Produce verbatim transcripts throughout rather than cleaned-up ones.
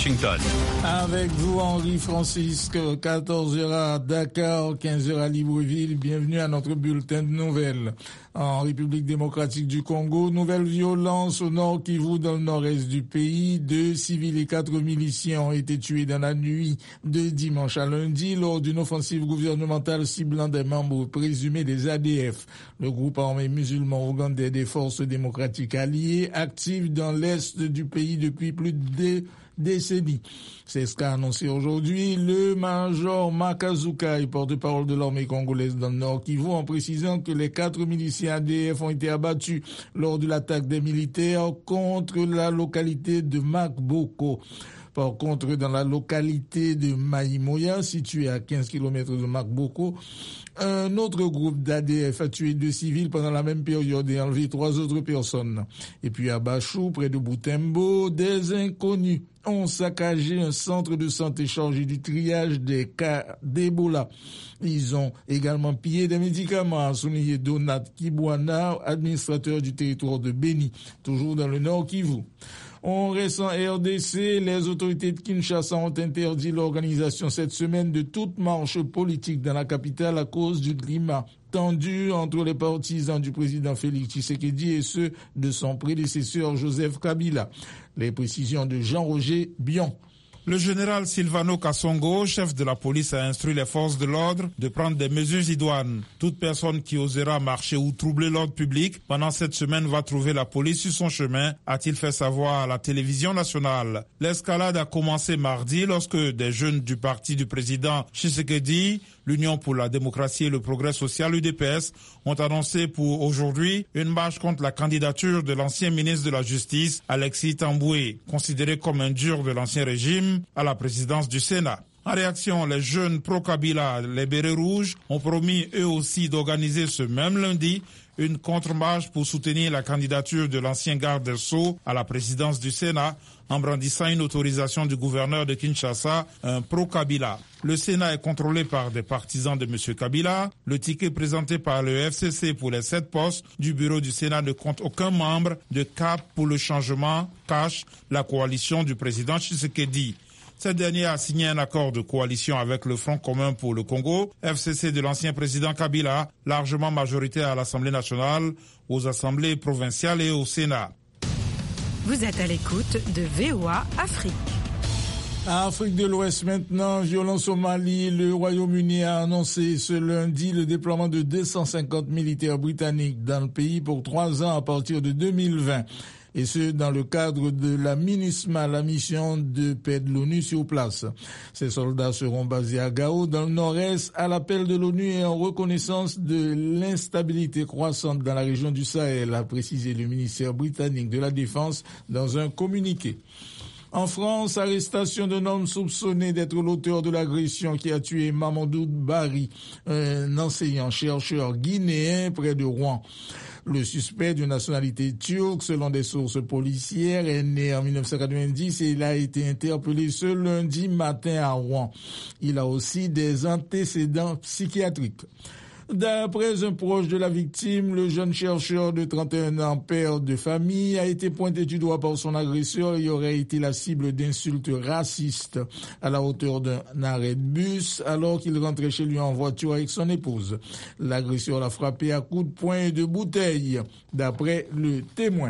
Washington. Avec vous, Henri Francisque, quatorze heures à Dakar, quinze heures à Libreville. Bienvenue à notre bulletin de nouvelles. En République démocratique du Congo, nouvelle violence au nord Kivu, dans le nord-est du pays. Deux civils et quatre miliciens ont été tués dans la nuit de dimanche à lundi lors d'une offensive gouvernementale ciblant des membres présumés des A D F. Le groupe armé musulman ougandais des forces démocratiques alliées, actif dans l'est du pays depuis plus de deux décennies. C'est ce qu'a annoncé aujourd'hui le major Makazuka, porte-parole de l'armée congolaise dans le Nord Kivu, en précisant que les quatre miliciens A D F ont été abattus lors de l'attaque des militaires contre la localité de Makboko. Par contre, dans la localité de Maïmoya, située à quinze kilomètres de Makboko, un autre groupe d'A D F a tué deux civils pendant la même période et enlevé trois autres personnes. Et puis à Bachou, près de Boutembo, des inconnus ont saccagé un centre de santé chargé du triage des cas d'Ebola. Ils ont également pillé des médicaments, a souligné Donat Kibwana, administrateur du territoire de Beni, toujours dans le Nord Kivu. On reste en R D C, les autorités de Kinshasa ont interdit l'organisation cette semaine de toute marche politique dans la capitale à cause du climat tendu entre les partisans du président Félix Tshisekedi et ceux de son prédécesseur Joseph Kabila. Les précisions de Jean-Roger Bion. Le général Silvano Kassongo, chef de la police, a instruit les forces de l'ordre de prendre des mesures idoines. Toute personne qui osera marcher ou troubler l'ordre public pendant cette semaine va trouver la police sur son chemin, a-t-il fait savoir à la télévision nationale. L'escalade a commencé mardi lorsque des jeunes du parti du président Tshisekedi, l'Union pour la démocratie et le progrès social, U D P S, ont annoncé pour aujourd'hui une marche contre la candidature de l'ancien ministre de la Justice, Alexis Tamboué, considéré comme un dur de l'ancien régime, à la présidence du Sénat. En réaction, les jeunes pro-Kabila, les bérets rouges, ont promis eux aussi d'organiser ce même lundi une contre-marche pour soutenir la candidature de l'ancien garde des Sceaux à la présidence du Sénat, en brandissant une autorisation du gouverneur de Kinshasa, un pro-Kabila. Le Sénat est contrôlé par des partisans de M. Kabila. Le ticket présenté par le F C C pour les sept postes du bureau du Sénat ne compte aucun membre de Cap pour le changement, cache la coalition du président Tshisekedi. Cette dernière a signé un accord de coalition avec le Front commun pour le Congo, F C C de l'ancien président Kabila, largement majoritaire à l'Assemblée nationale, aux assemblées provinciales et au Sénat. Vous êtes à l'écoute de V O A Afrique. Afrique de l'Ouest maintenant, violence au Mali, le Royaume-Uni a annoncé ce lundi le déploiement de deux cent cinquante militaires britanniques dans le pays pour trois ans à partir de deux mille vingt. Et ce, dans le cadre de la MINUSMA, la mission de paix de l'ONU sur place. Ces soldats seront basés à Gao, dans le nord-est, à l'appel de l'ONU et en reconnaissance de l'instabilité croissante dans la région du Sahel, a précisé le ministère britannique de la Défense dans un communiqué. En France, arrestation d'un homme soupçonné d'être l'auteur de l'agression qui a tué Mamadou Bari, un enseignant-chercheur guinéen près de Rouen. Le suspect de nationalité turque, selon des sources policières, est né en dix-neuf cent quatre-vingt-dix et il a été interpellé ce lundi matin à Rouen. Il a aussi des antécédents psychiatriques. D'après un proche de la victime, le jeune chercheur de trente et un ans, père de famille, a été pointé du doigt par son agresseur et aurait été la cible d'insultes racistes à la hauteur d'un arrêt de bus alors qu'il rentrait chez lui en voiture avec son épouse. L'agresseur l'a frappé à coups de poing et de bouteille, d'après le témoin.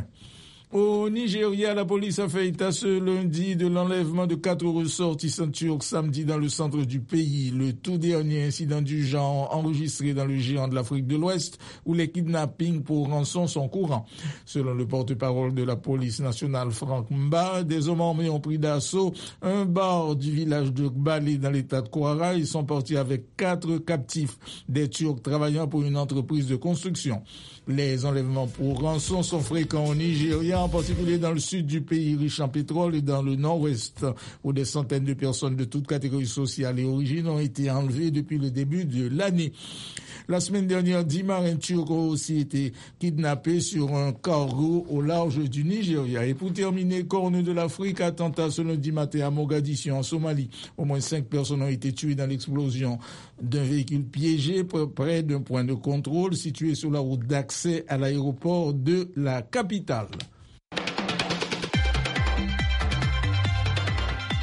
Au Nigeria, la police a fait état ce lundi de l'enlèvement de quatre ressortissants turcs samedi dans le centre du pays. Le tout dernier incident du genre enregistré dans le géant de l'Afrique de l'Ouest où les kidnappings pour rançon sont courants. Selon le porte-parole de la police nationale Frank Mba, des hommes armés ont pris d'assaut un bar du village de Gbale dans l'état de Kwara. Ils sont partis avec quatre captifs, des Turcs travaillant pour une entreprise de construction. Les enlèvements pour rançon sont fréquents au Nigeria, en particulier dans le sud du pays riche en pétrole et dans le nord-ouest, où des centaines de personnes de toutes catégories sociales et origines ont été enlevées depuis le début de l'année. La semaine dernière, dix marins turcs ont aussi été kidnappés sur un cargo au large du Nigeria. Et pour terminer, Corne de l'Afrique, attentat ce lundi matin à Mogadiscio en Somalie. Au moins cinq personnes ont été tuées dans l'explosion d'un véhicule piégé près d'un point de contrôle situé sur la route d'accès à l'aéroport de la capitale.